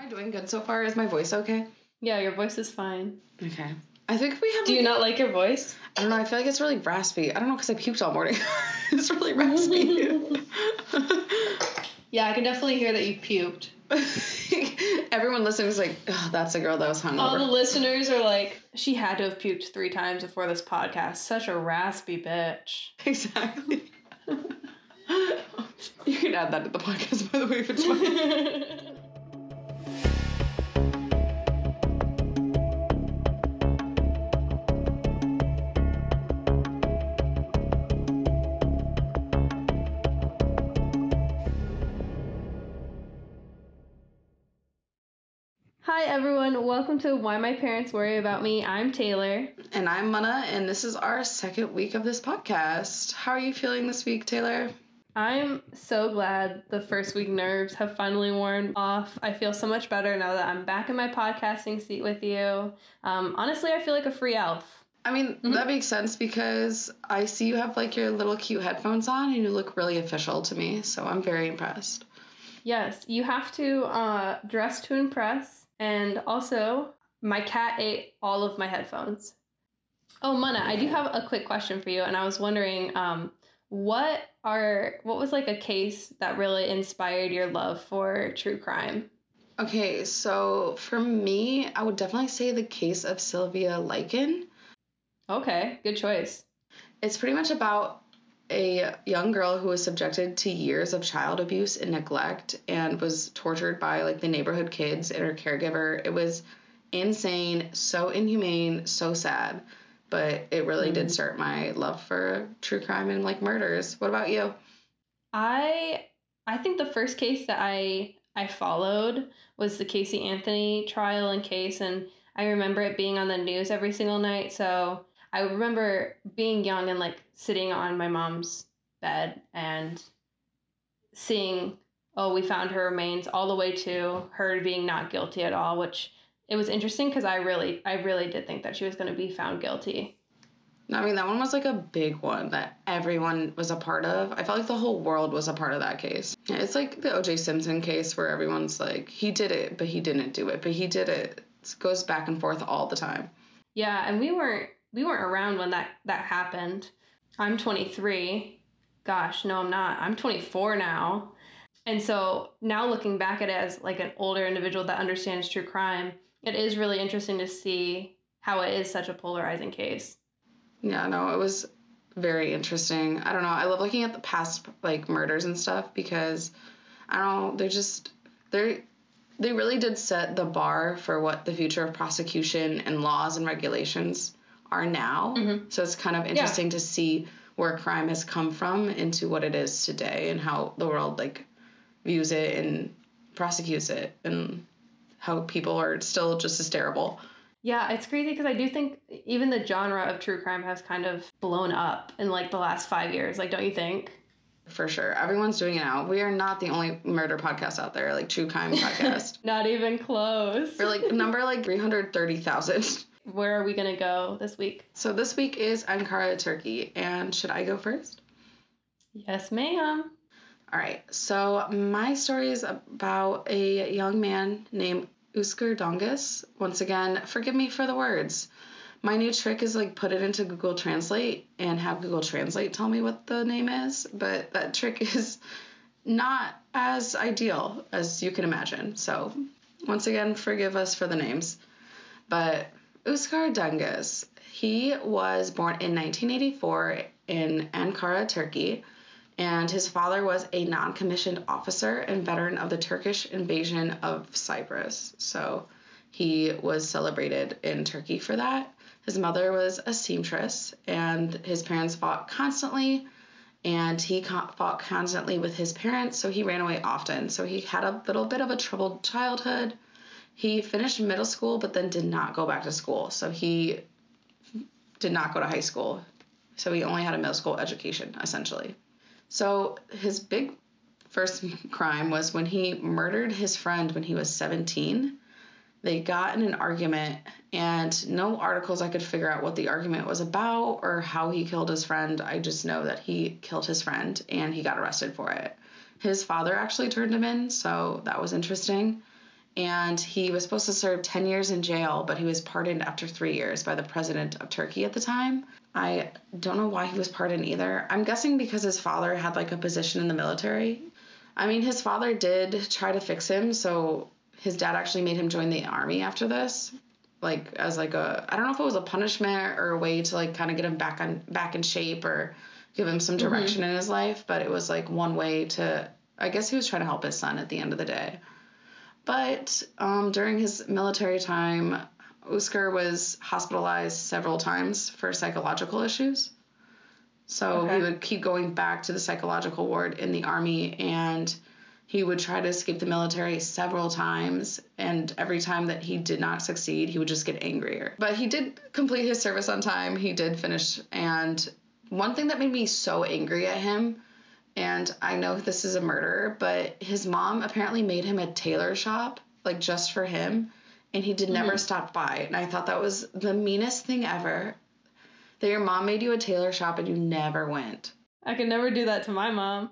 I doing good so far? Is my voice okay? Yeah, your voice is fine. Okay. I think we have... Do you not like your voice? I don't know. I feel like it's really raspy. I don't know because I puked all morning. It's really raspy. Yeah, I can definitely hear that you puked. Everyone listening is like, oh, that's a girl that was hungover. All the listeners are like, she had to have puked 3 times before this podcast. Such a raspy bitch. Exactly. You can add that to the podcast, by the way, if it's fine. Hi everyone, welcome to Why My Parents Worry About Me. I'm Taylor. And I'm Mana, and this is our second week of this podcast. How are you feeling this week, Taylor? I'm so glad the first week nerves have finally worn off. I feel so much better now that I'm back in my podcasting seat with you. Honestly, I feel like a free elf. I mean, that makes sense because I see you have like your little cute headphones on and you look really official to me, so I'm very impressed. Yes, you have to dress to impress. And also, my cat ate all of my headphones. Oh, Mana, I do have a quick question for you, and I was wondering, what was like a case that really inspired your love for true crime? Okay, so for me, I would definitely say the case of Sylvia Likens. Okay, good choice. It's pretty much about a young girl who was subjected to years of child abuse and neglect and was tortured by like the neighborhood kids and her caregiver. It was insane, so inhumane, so sad, but it really did start my love for true crime and like murders. What about you? I think the first case that I followed was the Casey Anthony trial and case, and I remember it being on the news every single night. So I remember being young and like sitting on my mom's bed and seeing, oh, we found her remains, all the way to her being not guilty at all, which it was interesting because I really did think that she was going to be found guilty. I mean, that one was like a big one that everyone was a part of. I felt like the whole world was a part of that case. Yeah, it's like the O.J. Simpson case where everyone's like, he did it, but he didn't do it, but he did it. It goes back and forth all the time. Yeah, and we weren't around when that happened. I'm 23. Gosh, no, I'm not. I'm 24 now. And so now looking back at it as like an older individual that understands true crime, it is really interesting to see how it is such a polarizing case. Yeah, no, it was very interesting. I don't know. I love looking at the past like murders and stuff because I don't know, they really did set the bar for what the future of prosecution and laws and regulations are now. Mm-hmm. So it's kind of interesting to see where crime has come from into what it is today and how the world like views it and prosecutes it and how people are still just as terrible. Yeah, it's crazy because I do think even the genre of true crime has kind of blown up in like the last 5 years. Like, don't you think? For sure. Everyone's doing it now. We are not the only murder podcast out there, like true crime podcast. Not even close. We're like number like 330,000. Where are we going to go this week? So this week is Ankara, Turkey. And should I go first? Yes, ma'am. All right. So my story is about a young man named Uskar Dongas. Once again, forgive me for the words. My new trick is like put it into Google Translate and have Google Translate tell me what the name is, but that trick is not as ideal as you can imagine. So once again, forgive us for the names. But Uskar Dongas, he was born in 1984 in Ankara, Turkey. And his father was a non-commissioned officer and veteran of the Turkish invasion of Cyprus. So he was celebrated in Turkey for that. His mother was a seamstress, and his parents fought constantly, and he fought constantly with his parents, so he ran away often. So he had a little bit of a troubled childhood. He finished middle school, but then did not go back to school. So he did not go to high school. So he only had a middle school education, essentially. So his big first crime was when he murdered his friend when he was 17. They got in an argument, and no articles I could figure out what the argument was about or how he killed his friend. I just know that he killed his friend, and he got arrested for it. His father actually turned him in, so that was interesting. and he was supposed to serve 10 years in jail, but he was pardoned after 3 years by the president of Turkey at the time. I don't know why he was pardoned either. I'm guessing because his father had like a position in the military. I mean, his father did try to fix him, so his dad actually made him join the army after this, like as like a, I don't know if it was a punishment or a way to like kind of get him back in shape or give him some direction in his life, but it was like one way to, I guess he was trying to help his son at the end of the day. But during his military time, Uskar was hospitalized several times for psychological issues. So he would keep going back to the psychological ward in the army, and he would try to escape the military several times, and every time that he did not succeed, he would just get angrier. But he did complete his service on time. He did finish, and one thing that made me so angry at him, and I know this is a murder, but his mom apparently made him a tailor shop, like just for him, and he did never stop by. And I thought that was the meanest thing ever, that your mom made you a tailor shop and you never went. I could never do that to my mom.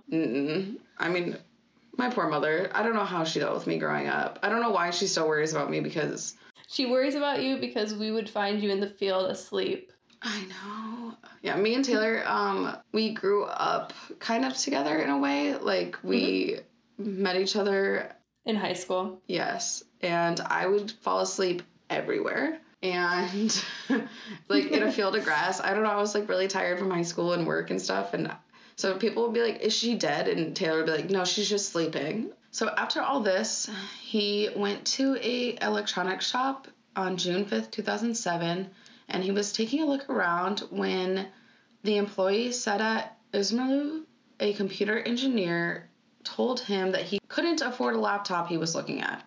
I mean, my poor mother, I don't know how she dealt with me growing up. I don't know why she still worries about me, because... She worries about you because we would find you in the field asleep. I know. Yeah, me and Taylor, we grew up kind of together in a way. Like, we met each other... In high school. Yes. And I would fall asleep everywhere. And, like, in a field of grass. I don't know, I was, like, really tired from high school and work and stuff. And so people would be like, is she dead? And Taylor would be like, no, she's just sleeping. So after all this, he went to a electronics shop on June 5th, 2007. And he was taking a look around when the employee Seda Ismailou, a computer engineer, told him that he couldn't afford a laptop he was looking at.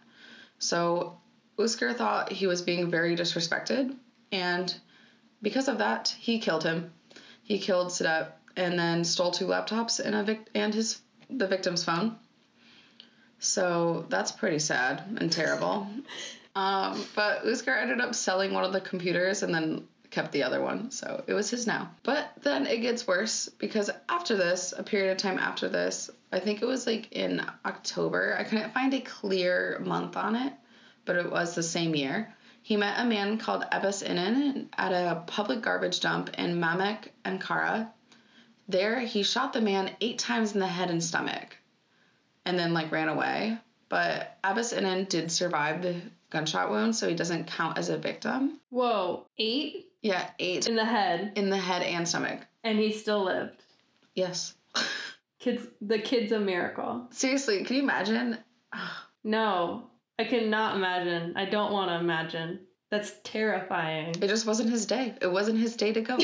So Uskar thought he was being very disrespected, and because of that, he killed him. He killed Seda and then stole 2 laptops and the victim's phone. So that's pretty sad and terrible. But Uskar ended up selling one of the computers and then kept the other one, so it was his now. But then it gets worse, because after this, a period of time after this, I think it was like in October, I couldn't find a clear month on it, but it was the same year, he met a man called Abbas Inen at a public garbage dump in Mamek, Ankara. There, he shot the man 8 times in the head and stomach, and then like ran away. But Abbas Inen did survive the gunshot wound, so he doesn't count as a victim. Whoa, 8? Yeah, 8. In the head. In the head and stomach. And he still lived. Yes. The kid's a miracle. Seriously, can you imagine? No, I cannot imagine. I don't want to imagine. That's terrifying. It just wasn't his day. It wasn't his day to go.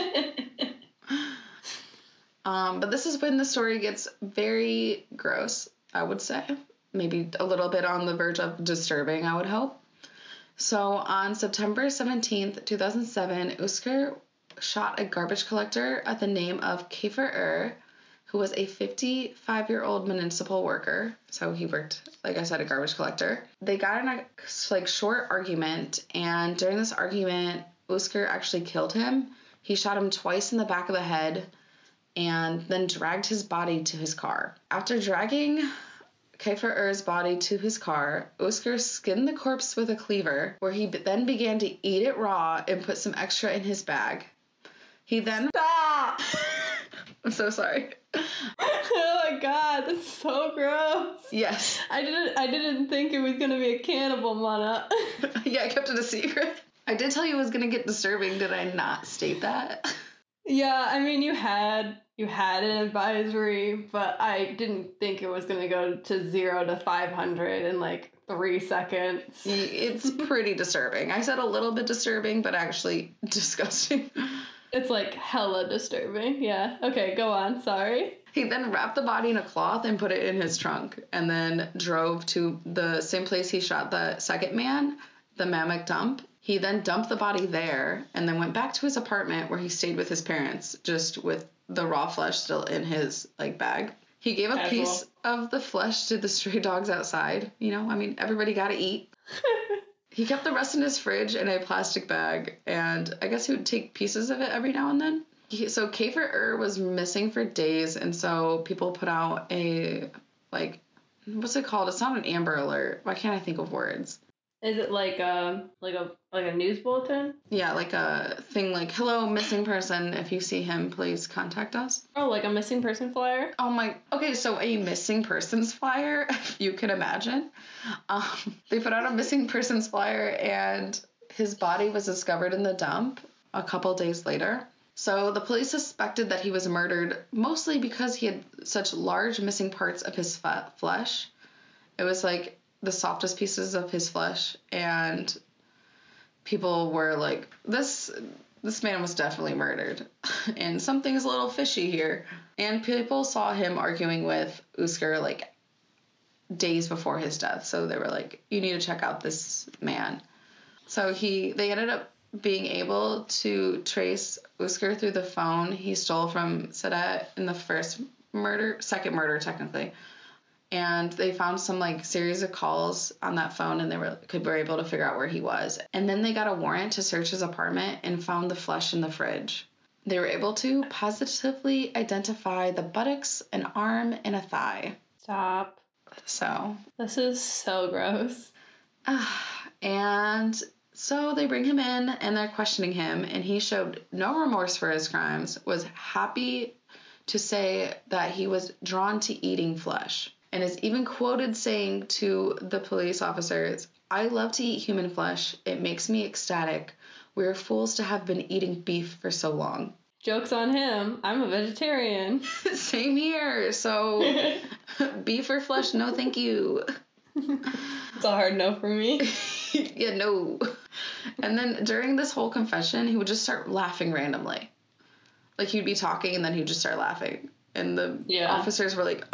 But this is when the story gets very gross, I would say. Maybe a little bit on the verge of disturbing, I would hope. So on September 17th, 2007, Uskar shot a garbage collector at the name of Kefir who was a 55-year-old municipal worker. So he worked, like I said, a garbage collector. They got in a short argument, and during this argument, Uskar actually killed him. He shot him twice in the back of the head and then dragged his body to his car. After dragging Kefir's body to his car, Uskar skinned the corpse with a cleaver, where he then began to eat it raw and put some extra in his bag. He then... Stop! I'm so sorry. Oh my god, that's so gross. Yes. I didn't think it was gonna be a cannibal, Mana. Yeah, I kept it a secret. I did tell you it was gonna get disturbing. Did I not state that? Yeah, I mean, you had an advisory, but I didn't think it was going to go to 0 to 500 in like 3 seconds. It's pretty disturbing. I said a little bit disturbing, but actually disgusting. It's like hella disturbing. Yeah. Okay, go on. Sorry. He then wrapped the body in a cloth and put it in his trunk, and then drove to the same place he shot the second man, the Mamek dump. He then dumped the body there and then went back to his apartment, where he stayed with his parents, just with the raw flesh still in his bag. He gave a piece of the flesh to the stray dogs outside. You know, I mean, everybody got to eat. He kept the rest in his fridge in a plastic bag, and I guess he would take pieces of it every now and then. So Kefir was missing for days, and so people put out a what's it called? It's not an Amber Alert. Why can't I think of words? Is it like a news bulletin? Yeah, like a thing like, hello, missing person. If you see him, please contact us. Oh, like a missing person flyer? Oh my, okay, so a missing persons flyer, if you can imagine. They put out a missing persons flyer and his body was discovered in the dump a couple days later. So the police suspected that he was murdered mostly because he had such large missing parts of his flesh. It was like the softest pieces of his flesh, and people were like, this man was definitely murdered and something's a little fishy here. And people saw him arguing with Usker like days before his death, so they were like, you need to check out this man. So they ended up being able to trace Usker through the phone he stole from Sadat in the second murder technically. And they found some like series of calls on that phone, and they were able to figure out where he was. And then they got a warrant to search his apartment and found the flesh in the fridge. They were able to positively identify the buttocks, an arm, and a thigh. Stop. So. This is so gross. And so they bring him in and they're questioning him, and he showed no remorse for his crimes, was happy to say that he was drawn to eating flesh. And is even quoted saying to the police officers, I love to eat human flesh. It makes me ecstatic. We're fools to have been eating beef for so long. Joke's on him. I'm a vegetarian. Same here. So beef or flesh, no thank you. It's a hard no for me. Yeah, no. And then during this whole confession, he would just start laughing randomly. Like he'd be talking and then he'd just start laughing. And the officers were like,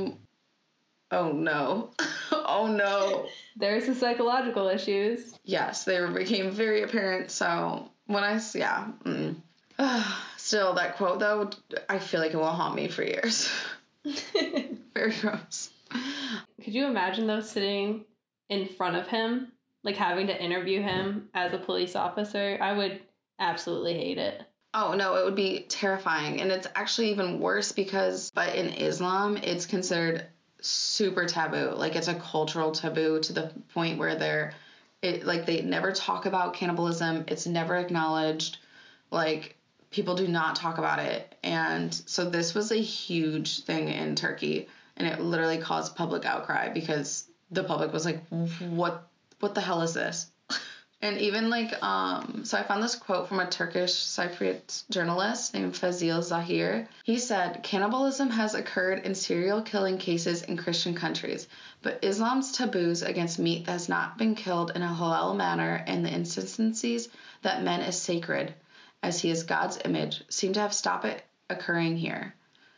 oh no. Oh no. There's the psychological issues. Yes, they became very apparent. So when still that quote though, I feel like it will haunt me for years. Very gross. Could you imagine though sitting in front of him, like having to interview him as a police officer? I would absolutely hate it. Oh, no, it would be terrifying. And it's actually even worse but in Islam, it's considered super taboo. Like, it's a cultural taboo to the point where they never talk about cannibalism. It's never acknowledged. Like, people do not talk about it. And so this was a huge thing in Turkey. And it literally caused public outcry because the public was like, what the hell is this? And even so I found this quote from a Turkish Cypriot journalist named Fazil Zahir. He said, cannibalism has occurred in serial killing cases in Christian countries, but Islam's taboos against meat that has not been killed in a halal manner and the inconsistencies that man is sacred, as he is God's image, seem to have stopped it occurring here.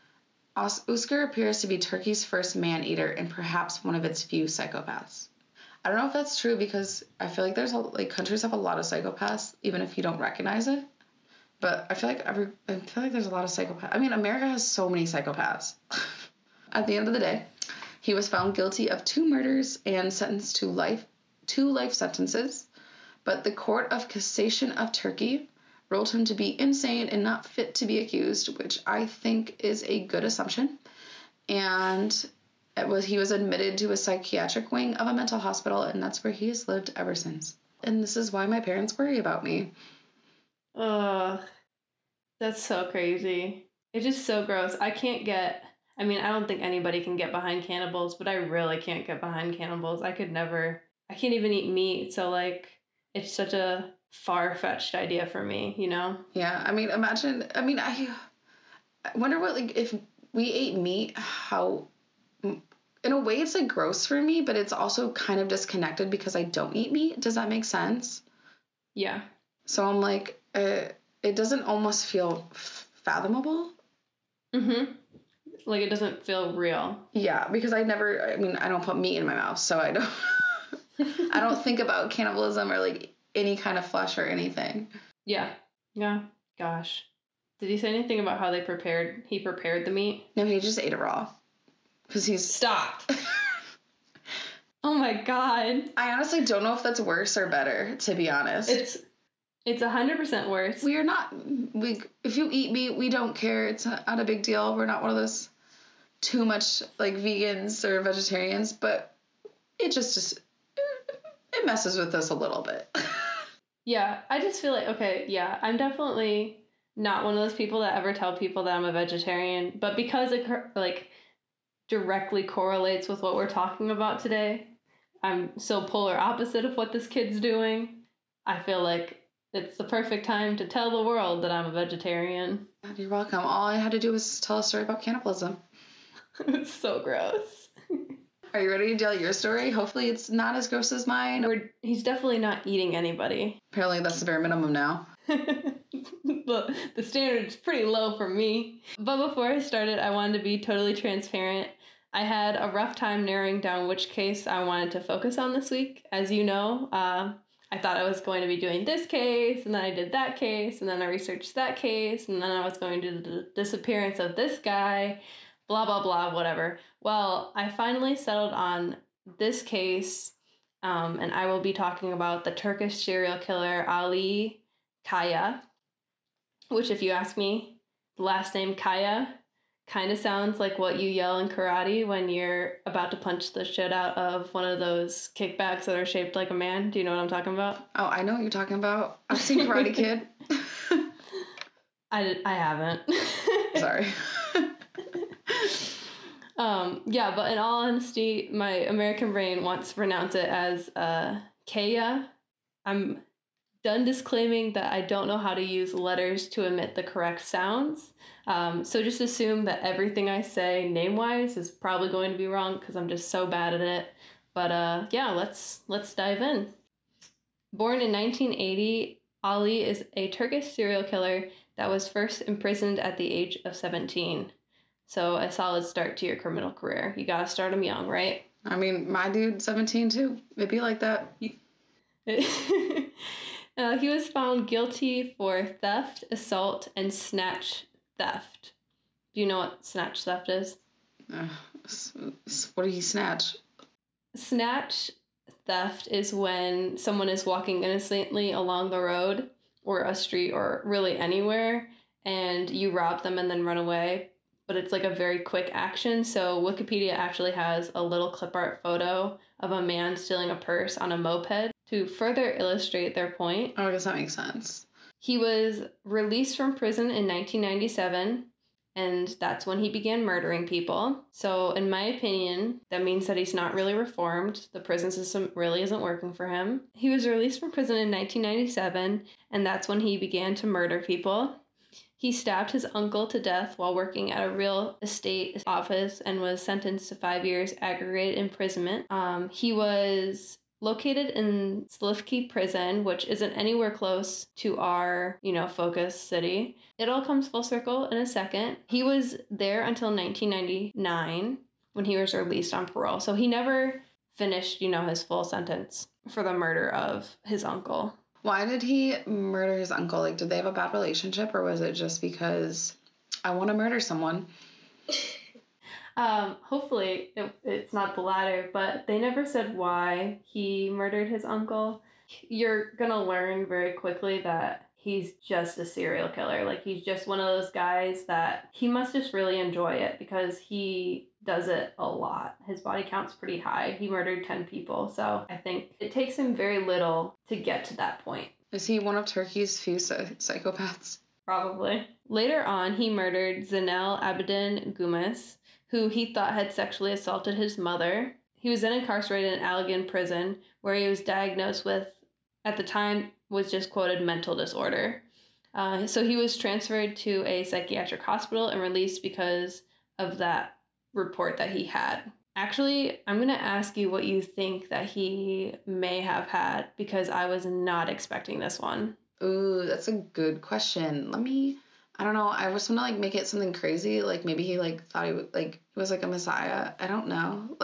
Usker appears to be Turkey's first man-eater and perhaps one of its few psychopaths. I don't know if that's true because I feel like countries have a lot of psychopaths, even if you don't recognize it. But I feel like there's a lot of psychopaths. I mean, America has so many psychopaths. At the end of the day, he was found guilty of 2 murders and sentenced to 2 life sentences. But the Court of Cassation of Turkey ruled him to be insane and not fit to be accused, which I think is a good assumption. And he was admitted to a psychiatric wing of a mental hospital, and that's where he has lived ever since. And this is why my parents worry about me. Ugh. That's so crazy. It's just so gross. I don't think anybody can get behind cannibals, but I really can't get behind cannibals. I can't even eat meat, so, it's such a far-fetched idea for me, you know? Yeah, I wonder what, if we ate meat, how... In a way, it's, gross for me, but it's also kind of disconnected because I don't eat meat. Does that make sense? Yeah. So I'm like, it doesn't almost feel fathomable. Mm-hmm. Like, it doesn't feel real. Yeah, because I don't put meat in my mouth, so I don't... I don't think about cannibalism or, any kind of flesh or anything. Yeah. Yeah. Gosh. Did he say anything about how he prepared the meat? No, he just ate it raw. Because he's... Stop. Oh my God. I honestly don't know if that's worse or better, to be honest. It's 100% worse. We are not... if you eat meat, we don't care. It's not a big deal. We're not one of those too much like vegans or vegetarians, but it messes with us a little bit. Yeah, I just feel like, okay, yeah, I'm definitely not one of those people that ever tell people that I'm a vegetarian, but because it like directly correlates with what we're talking about today, I'm so polar opposite of what this kid's doing. I feel like it's the perfect time to tell the world that I'm a vegetarian. You're welcome. All I had to do was tell a story about cannibalism. It's so gross. Are you ready to tell your story? Hopefully it's not as gross as mine. He's definitely not eating anybody. Apparently that's the bare minimum now. The standard is pretty low for me. But before I started, I wanted to be totally transparent. I had a rough time narrowing down which case I wanted to focus on this week. As you know, I thought I was going to be doing this case, and then I did that case, and then I researched that case, and then I was going to do the disappearance of this guy, blah, blah, blah, whatever. Well, I finally settled on this case, and I will be talking about the Turkish serial killer Ali Kaya, which, if you ask me, the last name Kaya kind of sounds like what you yell in karate when you're about to punch the shit out of one of those kickbacks that are shaped like a man. Do you know what I'm talking about? Oh, I know what you're talking about. I've seen Karate Kid. I haven't. Sorry. Yeah, but in all honesty, my American brain wants to pronounce it as Kaya. I'm done disclaiming that I don't know how to use letters to emit the correct sounds. So just assume that everything I say name-wise is probably going to be wrong because I'm just so bad at it. But yeah, let's dive in. Born in 1980, Ali is a Turkish serial killer that was first imprisoned at the age of 17. So a solid start to your criminal career. You gotta start them young, right? I mean, my dude, 17 too. It'd be like that. He was found guilty for theft, assault, and snatch theft. Do you know what snatch theft is? What did he snatch? Snatch theft is when someone is walking innocently along the road or a street or really anywhere, and you rob them and then run away. But it's like a very quick action. So Wikipedia actually has a little clip art photo of a man stealing a purse on a moped to further illustrate their point. Oh, I guess that makes sense. He was released from prison in 1997, and that's when he began murdering people. So in my opinion, that means that he's not really reformed. The prison system really isn't working for him. He was released from prison in 1997, and that's when he began to murder people. He stabbed his uncle to death while working at a real estate office and was sentenced to 5 years aggregated imprisonment. He was located in Silifke prison, which isn't anywhere close to our, focus city. It all comes full circle in a second. He was there until 1999 when he was released on parole. So he never finished, his full sentence for the murder of his uncle. Why did he murder his uncle? Like, did they have a bad relationship, or was it just because I want to murder someone? Hopefully it's not the latter, but they never said why he murdered his uncle. You're gonna learn very quickly that he's just a serial killer. Like, he's just one of those guys that he must just really enjoy it because he does it a lot. His body count's pretty high. He murdered 10 people, so I think it takes him very little to get to that point. Is he one of Turkey's few psychopaths? Probably. Later on, he murdered Zeynel Abidin Gumes, who he thought had sexually assaulted his mother. He was then incarcerated in Allegan prison, where he was diagnosed with, at the time, was just quoted mental disorder. So he was transferred to a psychiatric hospital and released because of that report that he had. Actually, I'm going to ask you what you think that he may have had, because I was not expecting this one. Ooh, that's a good question. I don't know. I was want to make it something crazy. Like, maybe he thought he was a messiah. I don't know.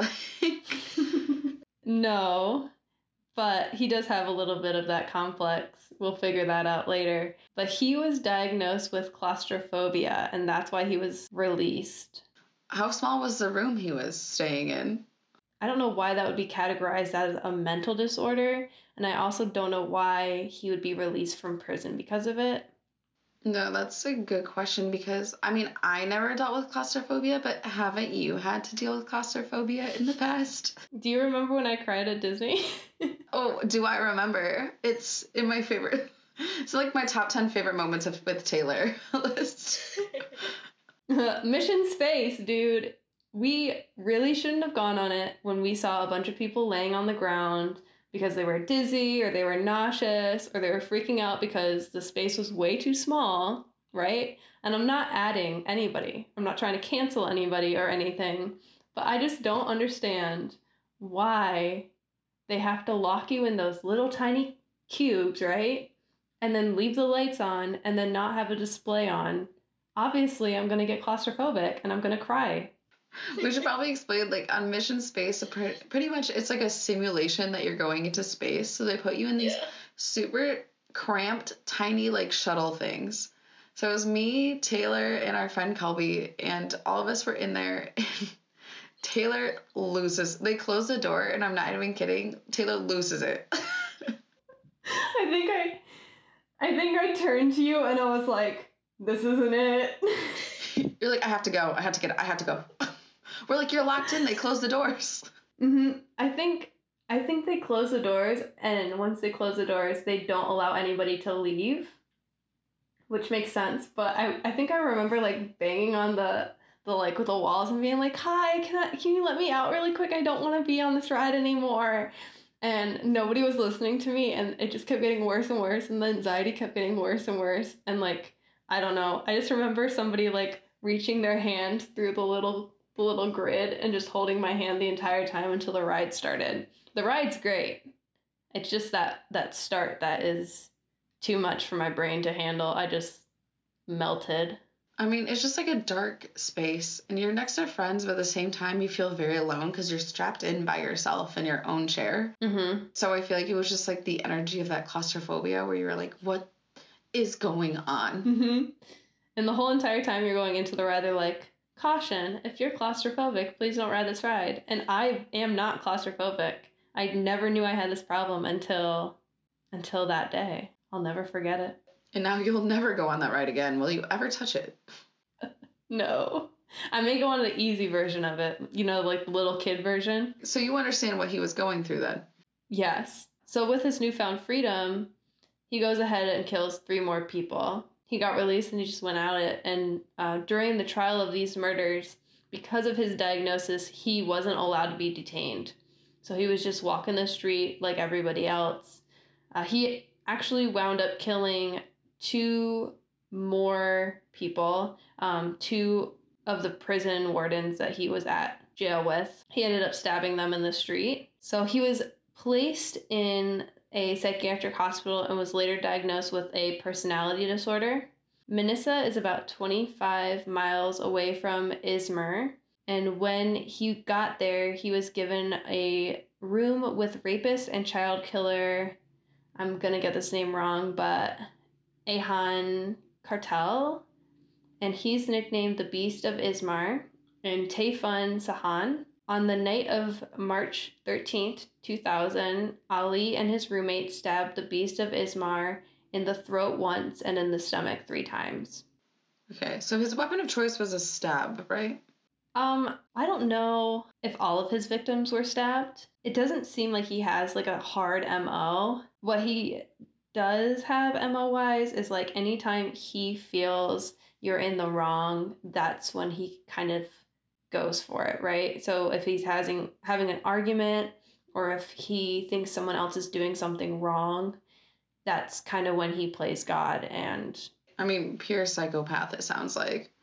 No, but he does have a little bit of that complex. We'll figure that out later. But he was diagnosed with claustrophobia, and that's why he was released. How small was the room he was staying in? I don't know why that would be categorized as a mental disorder, and I also don't know why he would be released from prison because of it. No, that's a good question because I mean, I never dealt with claustrophobia, but haven't you had to deal with claustrophobia in the past? Do you remember when I cried at Disney? Oh, do I remember? It's in my favorite. It's like my top 10 favorite moments with Taylor list. Mission Space, dude. We really shouldn't have gone on it when we saw a bunch of people laying on the ground because they were dizzy or they were nauseous or they were freaking out because the space was way too small, right? And I'm not adding anybody. I'm not trying to cancel anybody or anything, but I just don't understand why they have to lock you in those little tiny cubes, right? And then leave the lights on and then not have a display on. Obviously, I'm going to get claustrophobic and I'm going to cry. We should probably explain, like, on Mission Space, pretty much it's like a simulation that you're going into space. So they put you in these super cramped, tiny, like, shuttle things. So it was me, Taylor, and our friend Colby, and all of us were in there. Taylor loses. They close the door, and I'm not even kidding. Taylor loses it. I think I turned to you and I was like, this isn't it. You're like, I have to go. I have to go. We're like, you're locked in. They close the doors. Mm-hmm. I think they close the doors, and once they close the doors, they don't allow anybody to leave, which makes sense. But I think I remember like banging on the like with the walls and being like, "Hi, can you let me out really quick? I don't want to be on this ride anymore." And nobody was listening to me, and it just kept getting worse and worse, and the anxiety kept getting worse and worse. And like, I don't know. I just remember somebody like reaching their hand through the little grid and just holding my hand the entire time until the ride started. The ride's great. It's just that start that is too much for my brain to handle. I just melted. I mean, it's just like a dark space, and you're next to friends, but at the same time, you feel very alone because you're strapped in by yourself in your own chair. Mm-hmm. So I feel like it was just like the energy of that claustrophobia where you were like, what is going on? Mm-hmm. And the whole entire time you're going into the ride, they're like, caution, if you're claustrophobic, please don't ride this ride. And I am not claustrophobic. I never knew I had this problem until that day. I'll never forget it. And now you'll never go on that ride again. Will you ever touch it? No. I may go on the easy version of it, you know, like the little kid version. So you understand what he was going through then? Yes. So with his newfound freedom, he goes ahead and kills 3 more people. He got released and he just went at it. And during the trial of these murders, because of his diagnosis, he wasn't allowed to be detained. So he was just walking the street like everybody else. He actually wound up killing 2 more people, 2 of the prison wardens that he was at jail with. He ended up stabbing them in the street. So he was placed in a psychiatric hospital and was later diagnosed with a personality disorder. Manisa is about 25 miles away from Izmir, and when he got there, he was given a room with rapist and child killer, I'm gonna get this name wrong, but Ayhan Kartal, and he's nicknamed the Beast of Izmir, and Tayfun Sahan. On the night of March 13th, 2000, Ali and his roommate stabbed the Beast of Izmir in the throat once and in the stomach 3 times. Okay, so his weapon of choice was a stab, right? I don't know if all of his victims were stabbed. It doesn't seem like he has like a hard MO. What he does have MO-wise is like anytime he feels you're in the wrong, that's when he kind of goes for it, right? So if he's having an argument or if he thinks someone else is doing something wrong, that's kind of when he plays God. And I mean, pure psychopath, it sounds like.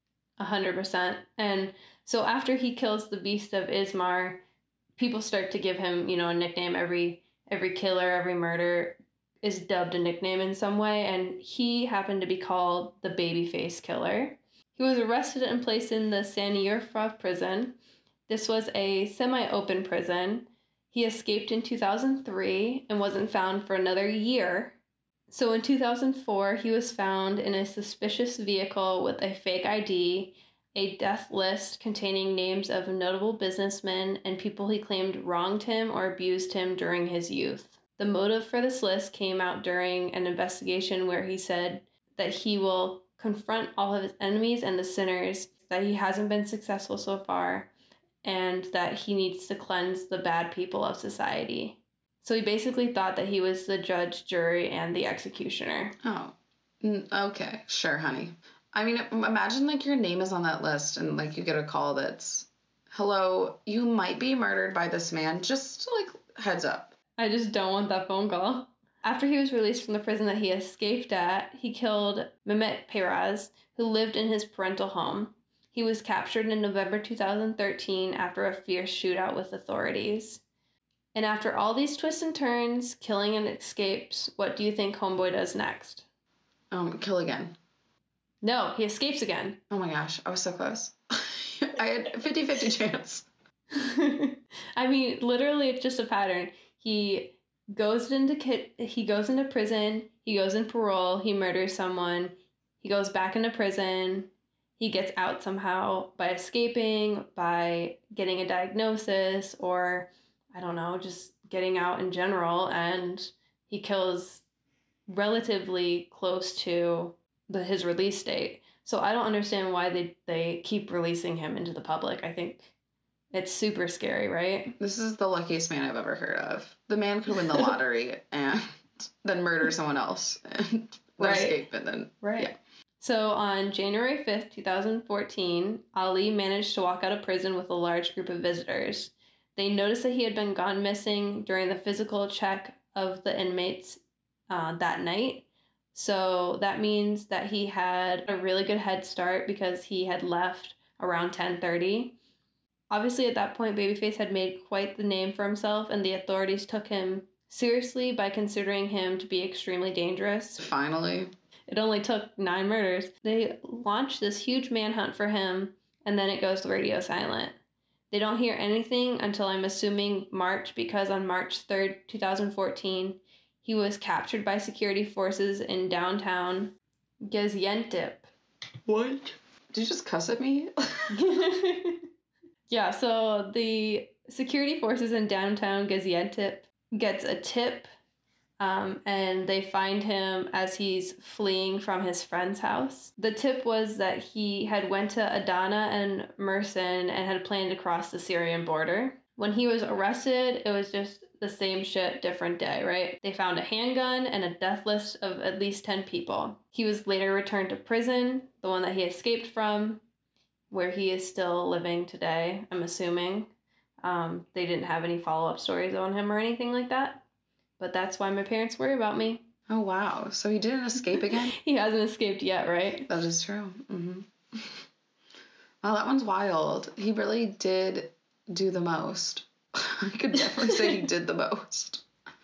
100%. And so after he kills the Beast of Izmir, people start to give him, you know, a nickname. Every killer, every murder is dubbed a nickname in some way, and he happened to be called the Babyface Killer. He was arrested and placed in the Sanliurfa prison. This was a semi-open prison. He escaped in 2003 and wasn't found for another year. So in 2004, he was found in a suspicious vehicle with a fake ID, a death list containing names of notable businessmen and people he claimed wronged him or abused him during his youth. The motive for this list came out during an investigation where he said that he will confront all of his enemies and the sinners, that he hasn't been successful so far, and that he needs to cleanse the bad people of society. So he basically thought that he was the judge, jury, and the executioner. Oh, okay. Sure, honey. I mean, imagine like your name is on that list and like you get a call that's, hello, you might be murdered by this man. Just like heads up. I just don't want that phone call. After he was released from the prison that he escaped at, he killed Mehmet Peyraz, who lived in his parental home. He was captured in November 2013 after a fierce shootout with authorities. And after all these twists and turns, killing and escapes, what do you think Homeboy does next? Kill again. No, he escapes again. Oh my gosh, I was so close. I had 50-50 chance. I mean, literally, it's just a pattern. He goes into prison, he goes in parole, he murders someone, he goes back into prison, he gets out somehow by escaping, by getting a diagnosis, or I don't know, just getting out in general, and he kills relatively close to his release date. So I don't understand why they keep releasing him into the public. I think it's super scary, right? This is the luckiest man I've ever heard of. The man could win the lottery and then murder someone else and escape and then yeah. So on January 5th, 2014, Ali managed to walk out of prison with a large group of visitors. They noticed that he had been gone missing during the physical check of the inmates that night. So that means that he had a really good head start because he had left around 10:30. Obviously, at that point, Babyface had made quite the name for himself, and the authorities took him seriously by considering him to be extremely dangerous. Finally. It only took 9 murders. They launched this huge manhunt for him, and then it goes radio silent. They don't hear anything until, I'm assuming, March, because on March 3rd, 2014, he was captured by security forces in downtown Gaziantep. What? Did you just cuss at me? Yeah, so the security forces in downtown Gaziantep gets a tip, and they find him as he's fleeing from his friend's house. The tip was that he had went to Adana and Mersin and had planned to cross the Syrian border. When he was arrested, it was just the same shit, different day, right? They found a handgun and a death list of at least 10 people. He was later returned to prison, the one that he escaped from, where he is still living today, I'm assuming. They didn't have any follow-up stories on him or anything like that. But that's why my parents worry about me. Oh, wow. So he didn't escape again? He hasn't escaped yet, right? That is true. Mm-hmm. Wow, that one's wild. He really did do the most. I could definitely say he did the most.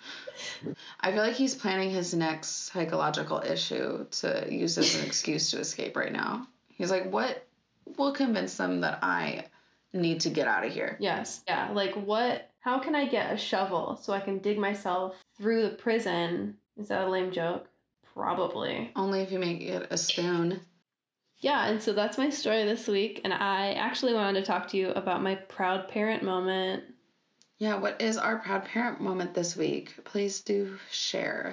I feel like he's planning his next psychological issue to use as an excuse to escape right now. He's like, what will convince them that I need to get out of here? Yes. Yeah. Like, how can I get a shovel so I can dig myself through the prison? Is that a lame joke? Probably. Only if you make it a spoon. Yeah, and so that's my story this week, and I actually wanted to talk to you about my proud parent moment. Yeah, what is our proud parent moment this week? Please do share.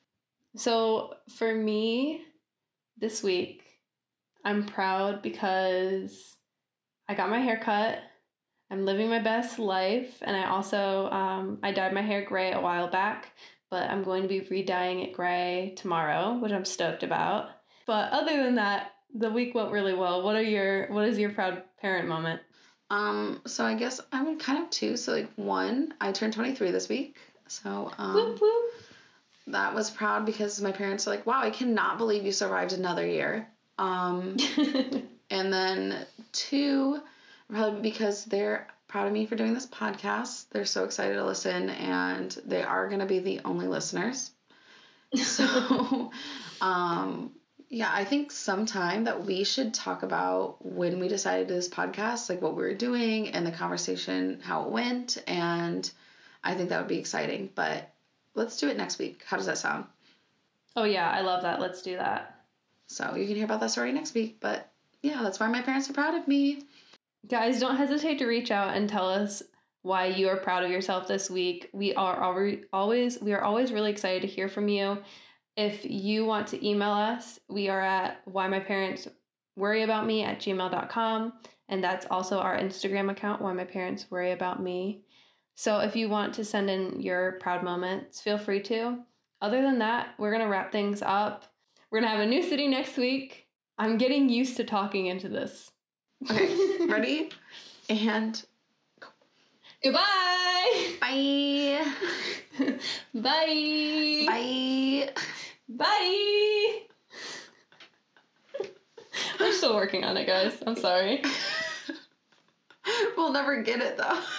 So for me, this week, I'm proud because I got my hair cut. I'm living my best life, and I also, I dyed my hair gray a while back, but I'm going to be re-dyeing it gray tomorrow, which I'm stoked about. But other than that, the week went really well. What is your proud parent moment? So I guess I would kind of two. So like one, I turned 23 this week. So whoop, whoop. That was proud because my parents are like, wow, I cannot believe you survived another year. And then two, probably because they're proud of me for doing this podcast. They're so excited to listen, and they are going to be the only listeners. So, yeah, I think sometime that we should talk about when we decided to do this podcast, like what we were doing and the conversation, how it went. And I think that would be exciting, but let's do it next week. How does that sound? Oh yeah, I love that. Let's do that. So you can hear about that story next week, but yeah, that's why my parents are proud of me. Guys, don't hesitate to reach out and tell us why you are proud of yourself this week. We are always really excited to hear from you. If you want to email us, we are at whymyparentsworryaboutme@gmail.com. And that's also our Instagram account, Why My Parents Worry About Me. So if you want to send in your proud moments, feel free to. Other than that, we're going to wrap things up. We're going to have a new city next week. I'm getting used to talking into this. Okay, ready? And goodbye. Bye. Bye. Bye. Bye. We're still working on it, guys. I'm sorry. We'll never get it, though.